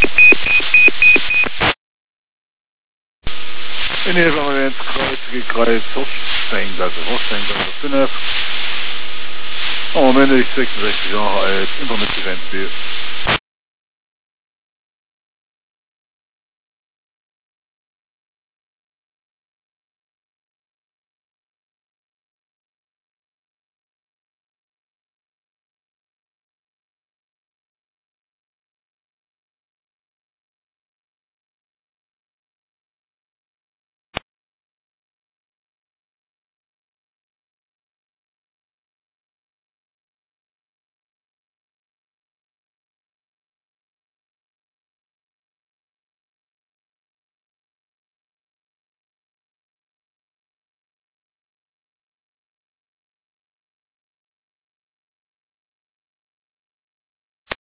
In ieder moment Kreuz Hofsteingasse 5. Am Moment ist 66 Jahre alt, Internet-Event